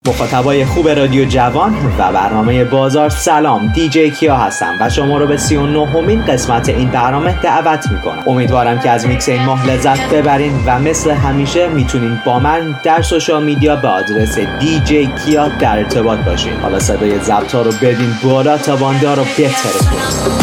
مخاطبای خوب رادیو جوان و برنامه بازار سلام، دیجی کیا هستم و شما رو به 39مین قسمت این برنامه دعوت میکنم. امیدوارم که از میکس این ماه لذت ببرین و مثل همیشه میتونین با من در سوشال میدیا به آدرس دیجی کیا در ارتباط باشین. حالا صدای ضبط ها رو بدین بالا تا بانده رو بترکونیم.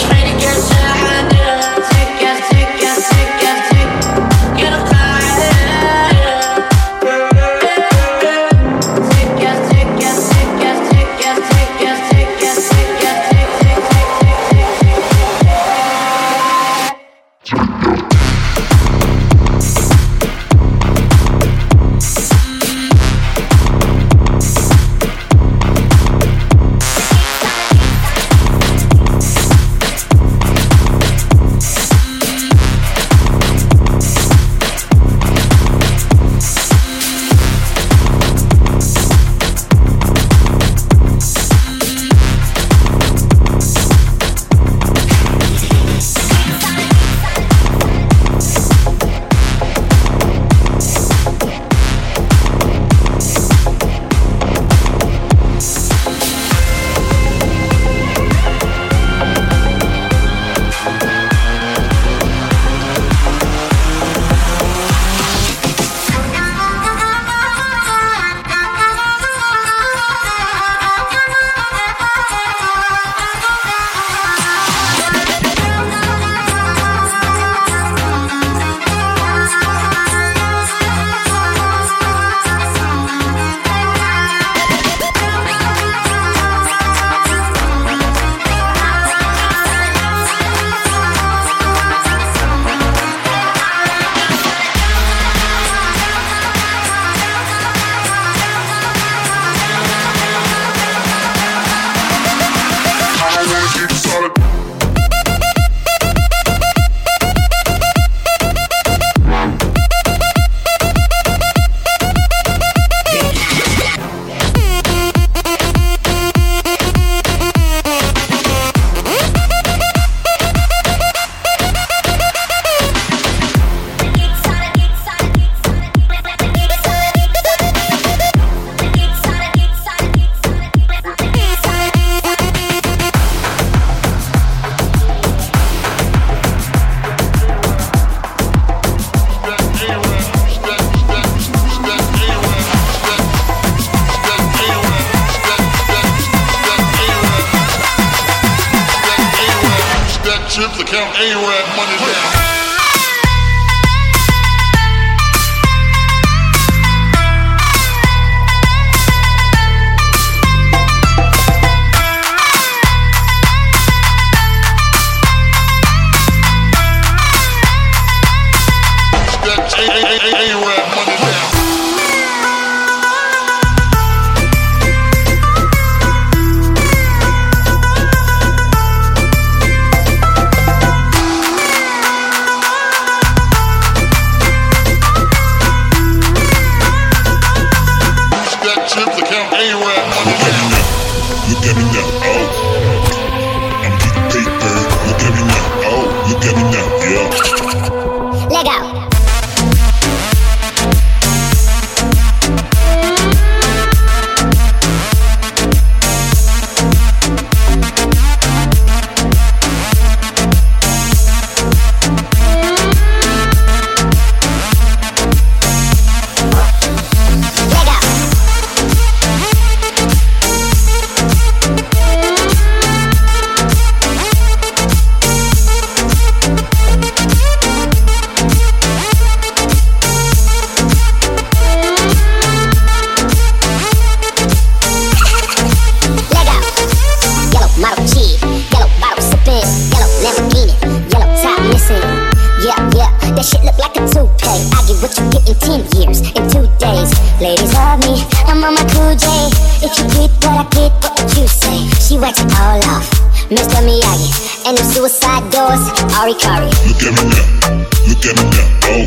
Mr. Miyagi, and them suicide doors, Ari Kari. Look at me now, look at me now, oh.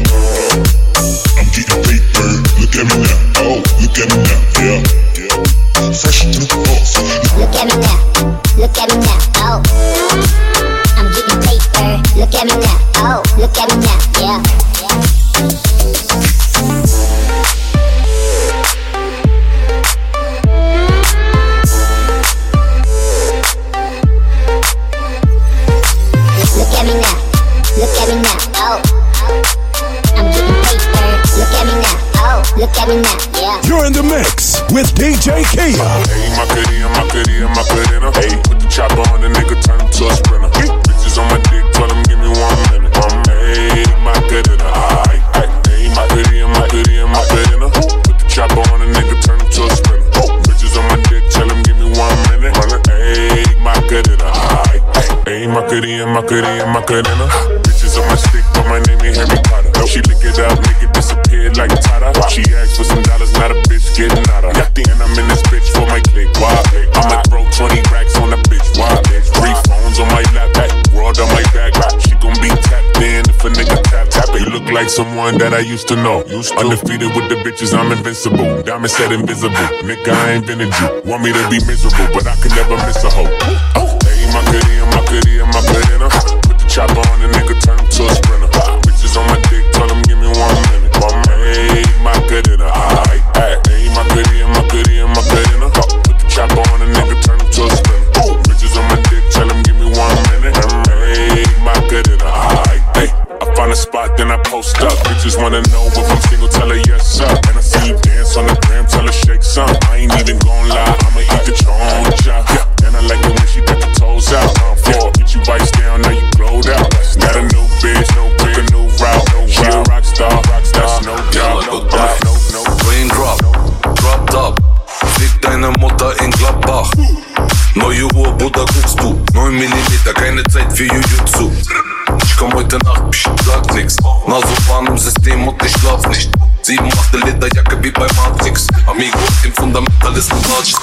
I'm getting paper, look at me now, oh. Look at me now, yeah. Fresh to the boss. Look at me now, look at me now, oh. I'm getting paper, look at me now, oh. Look at me now, yeah. mix with DJ Kia. Hey, Macarena. Hey, put the chopper on the nigga, turn him to a sprinter. Bitches on my dick, tell him give me 1 minute. Hey, Macarena. Hey, Macarena. Put the chopper on the nigga, turn him to a sprinter. Bitches on my dick, tell him give me 1 minute. Hey, Macarena. Hey, Macarena. Bitches on my stick, but my name ain't Harry Potter. She lick it up, make it disappear like Tata. She asked for some dollars, not a bitch getting out of. Got the end, I'm in this bitch for my click. Why? I'ma throw 20 racks on the bitch. Why? 3 phones on my lap, world on my back. She gon' be tapped in if a nigga tap it. You look like someone that I used to know. Undefeated with the bitches, I'm invincible. Diamond said invisible. Nigga, I ain't invented you. Want me to be miserable, but I can never miss a hoe. Hey, Macarena. Put the chopper on the nigga, turn him to a sprinter. Bitches on my dick, tell him give me 1 minute. Hey, Macarena. Hey, Macarena. Put the chopper on the nigga, turn him to a sprinter. Bitches on my dick, tell him give me 1 minute. Hey, Macarena. Hey, I find a spot, then I post up. Bitches wanna know if I'm single, tell her yes, sir. And I see you dance on the gram, tell her shake some. I ain't even gon' lie, I'ma eat the choncha. And I like it when she got the toes out. Get you vice down, now you glowed out. Got a new bitch, took a new route. She a rock star, that's no doubt. No. Raindrop, drop top. Fick deine Mutter in Gladbach. Neue Uhr, Bruder, guckst du. 9 mm, keine Zeit für Jujutsu. Ich komm heute Nacht, psch, sag nix. Nasopan im System und ich schlaf nicht. 7 machte Lederjacke wie bei Matrix. Amigo, im Fundamentalisten Ratsch.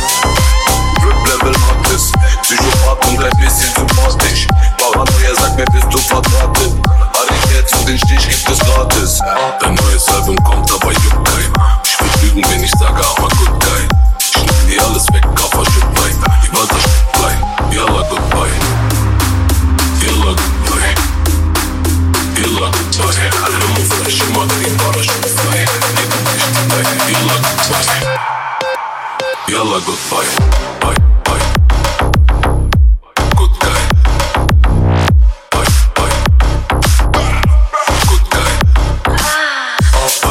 Rip-Level Artist. Psychopath und ein bisschen sympathisch. Paranoia sagt mir, bist du verdrahtet. Harry jetzt und den Stich gibt es gratis. Dein neues Album kommt, aber juckt kein. Ich will lügen, wenn ich sage, I'm a good guy. Ich nehm dir alles weg, Kaffer, Schüttlein. Die Walter Schüttlein. Yalla, goodbye. Yalla, goodbye. Yalla, goodbye. Alle Muflash, immer den Parachute frei. Yalla, goodbye. Yalla, goodbye. Bye. Good guy. Bye. Good guy. Bye.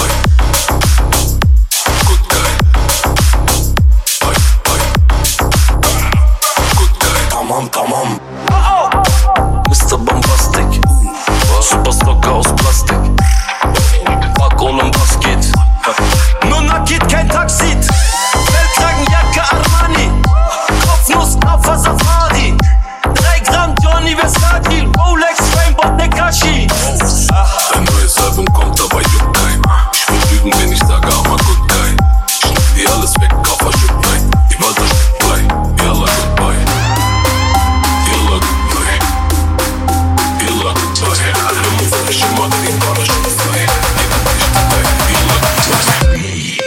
Good guy. Bye. Good guy. Tamam. Mr. Bombastic. Super Stocker aus Plastik. Fuck oğlum Basket. Nur Nakit, kein Taxit. Feldkragenjacke Armani. Kopfnuss, Alpha Safari. 3 Gramm Johnny Versace. Rolex, Rainbow, Nekashi. Ein neues Album kommt, aber juckt kein. Ich will lügen, wenn ich sage, I'm a good guy. Ich nehm dir alles weg, Kaffer, Schüttlein. Die Walter Schüttlein. Yalla, goodbye. Yalla, goodbye. Yalla, goodbye. Alle Muflash, immer den Parachute frei. Yalla, goodbye.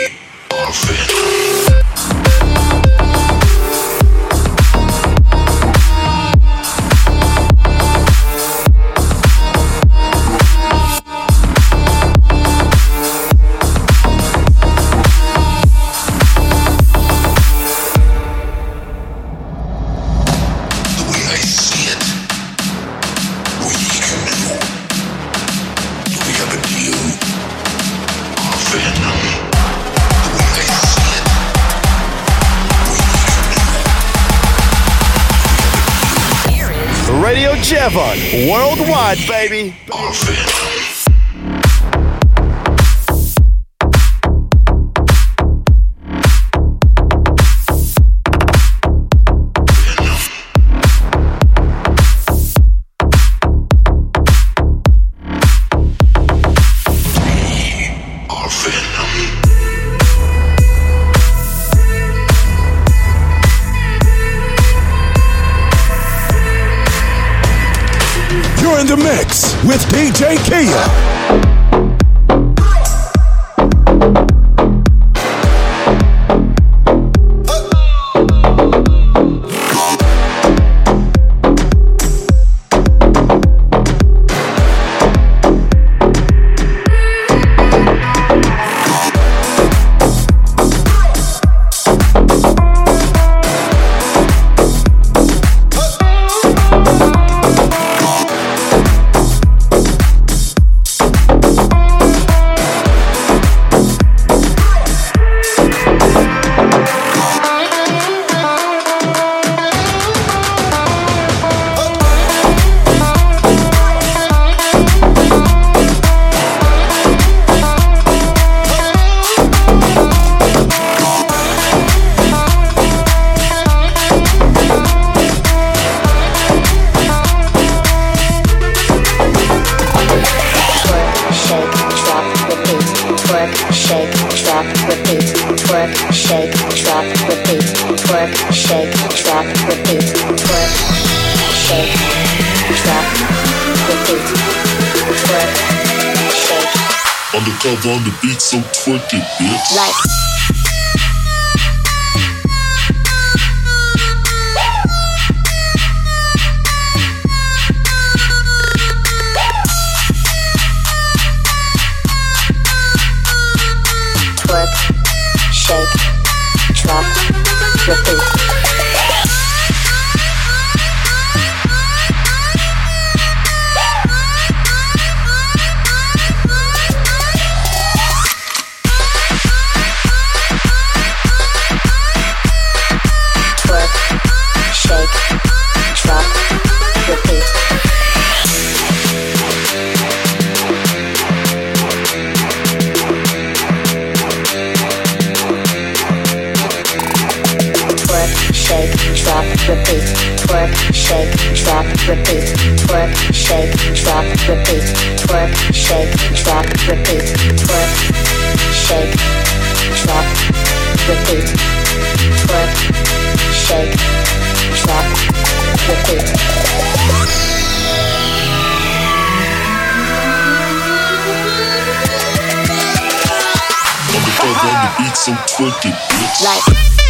Radio Javon, worldwide, baby. You're in the mix with DJ Kia. Undercover on the beat, so twerk it, bitch. Like. Twerk, shake, drop, repeat. Repeat, twerk, shake, drop, repeat, twerk, shake, drop, repeat, twerk, shake, drop, repeat, twerk, shake, drop, repeat, twerk, shake, drop, repeat. Undercover on the beat, so twerk it, bitch. Like.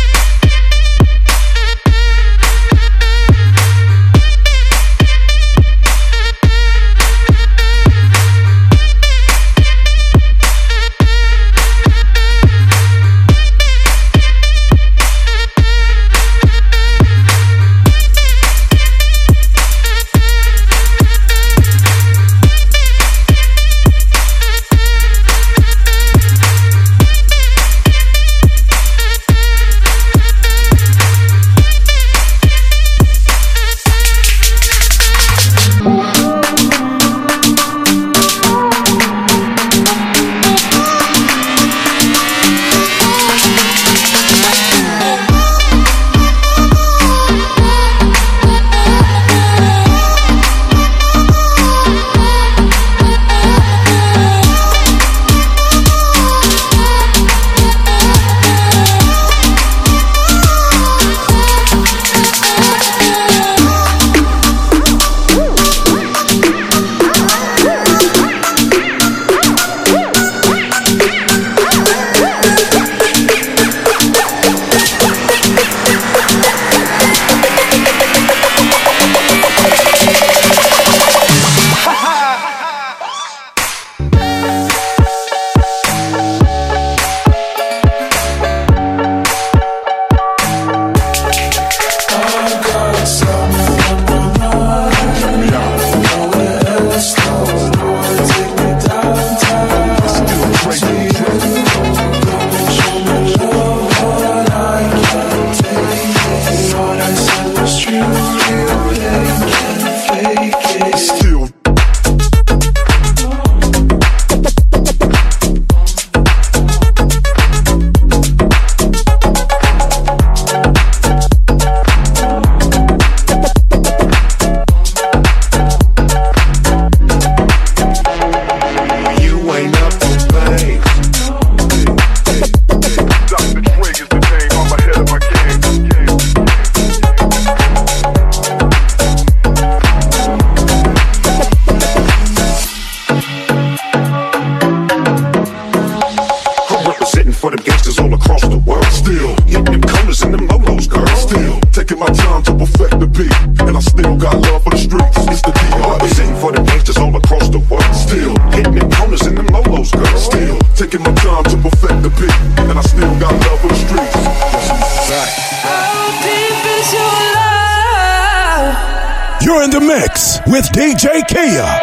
You're in the mix with DJ Kia.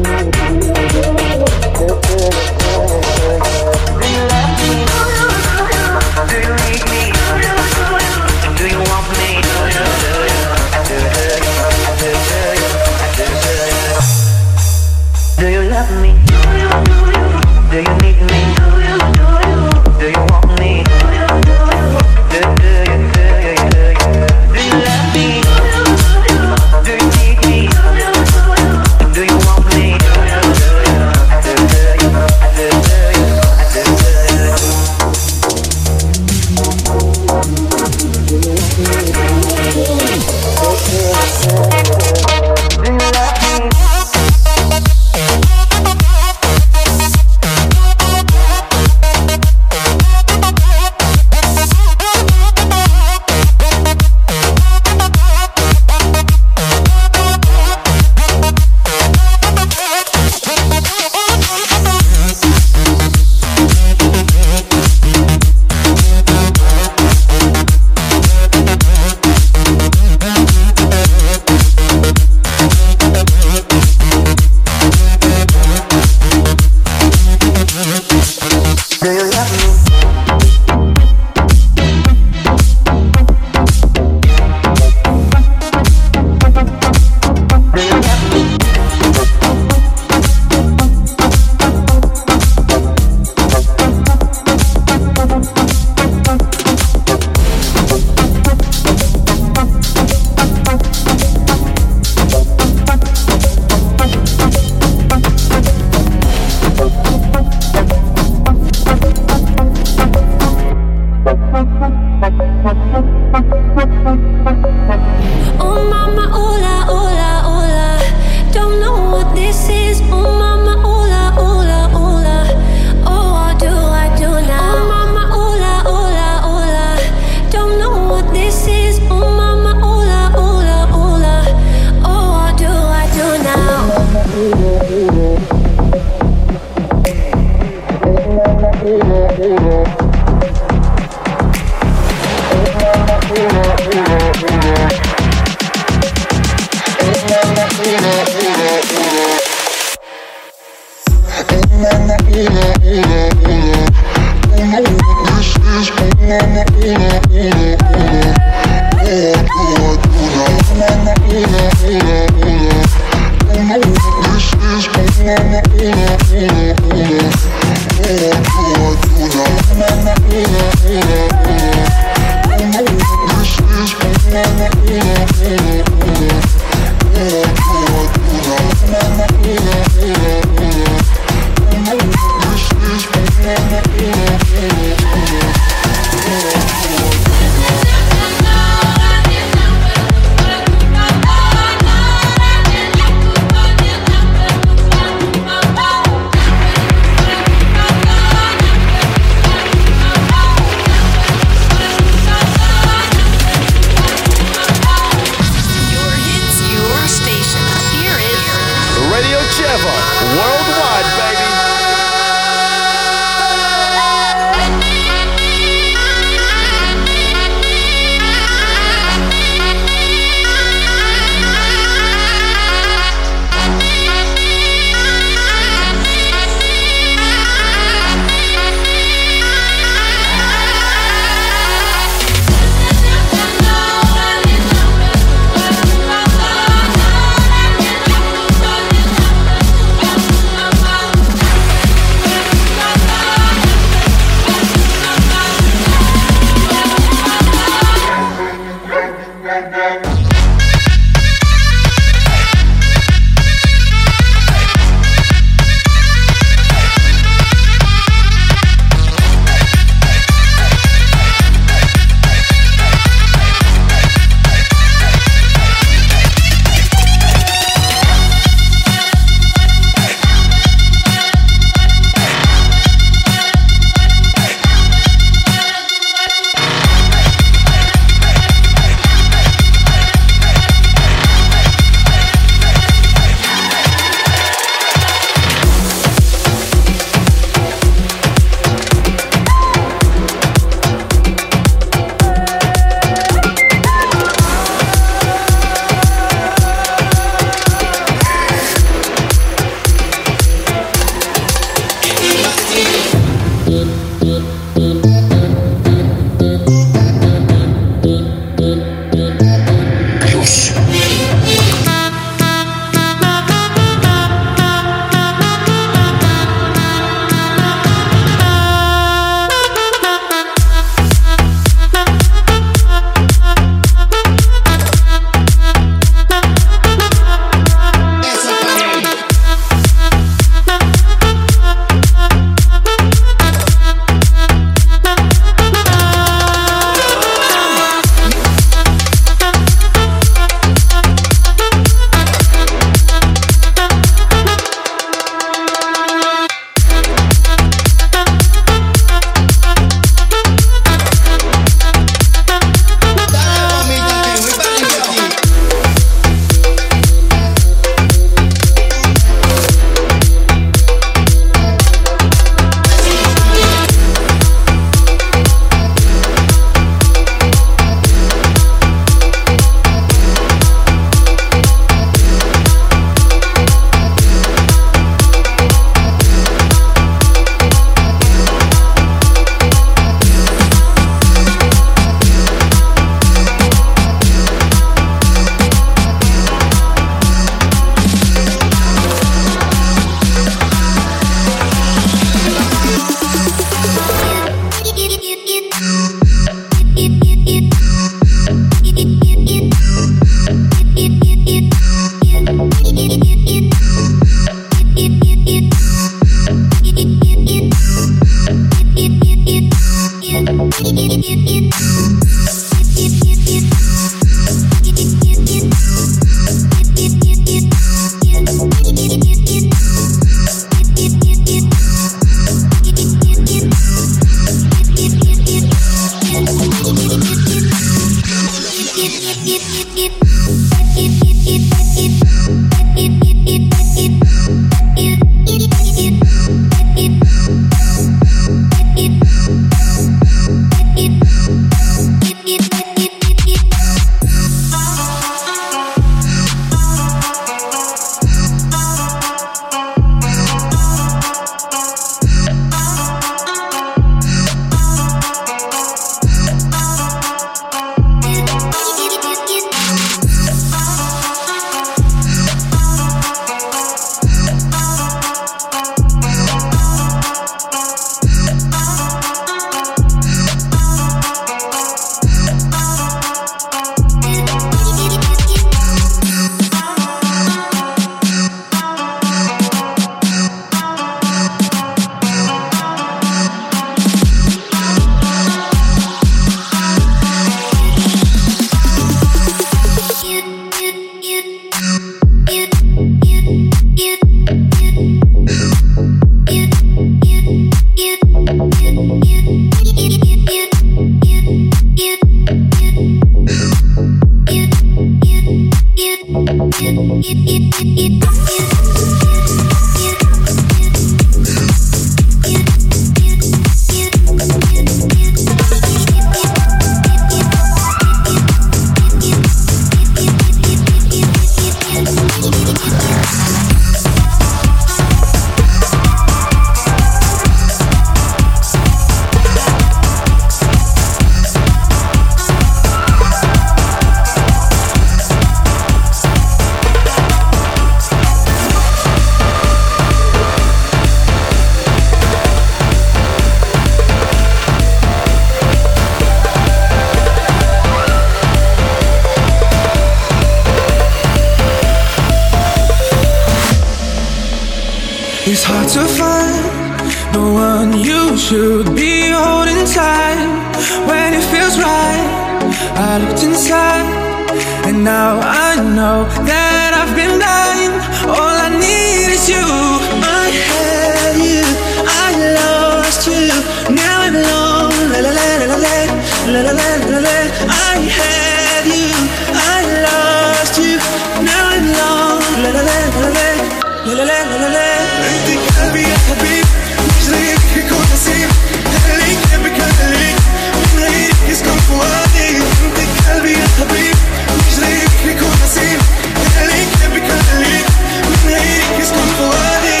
It's hard to find the one you should be holding tight. When it feels right, I looked inside, and now I know that I've been blind. All I need is you. I had you, I lost you. Now I'm alone. La la la la la la la la la la. I had you, I lost you. Now I'm alone. La la la la la la la la la. انت قلبي يا حبيب مش زيك يكون نصيب خليك يا بكليك من غيرك يسكن فؤادي. انت قلبي يا حبيب مش زيك يكون نصيب خليك يا بكليك من غيرك يسكن فؤادي.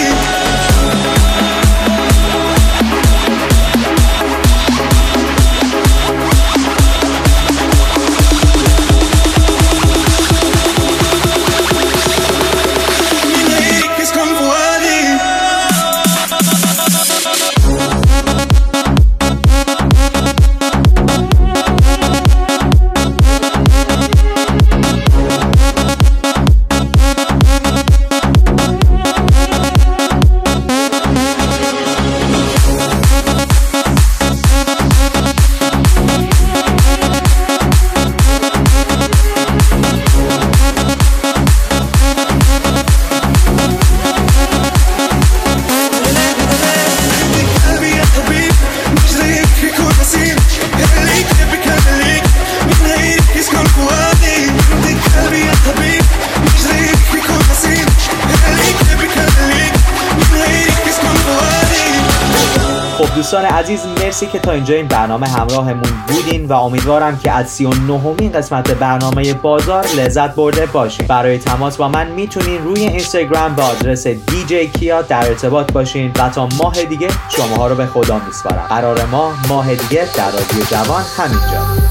دوستان عزیز، مرسی که تا اینجا این برنامه همراهمون بودین و امیدوارم که از 39مین قسمت برنامه بازار لذت برده باشین. برای تماس با من میتونین روی اینستاگرام با آدرس DJ Kia در ارتباط باشین و تا ماه دیگه شماها رو به خدا میسپارم. قرار ما ماه دیگه در رادیو جوان همینجا.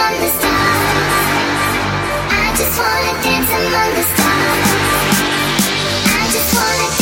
among the stars. I just wanna dance among the stars. I just wanna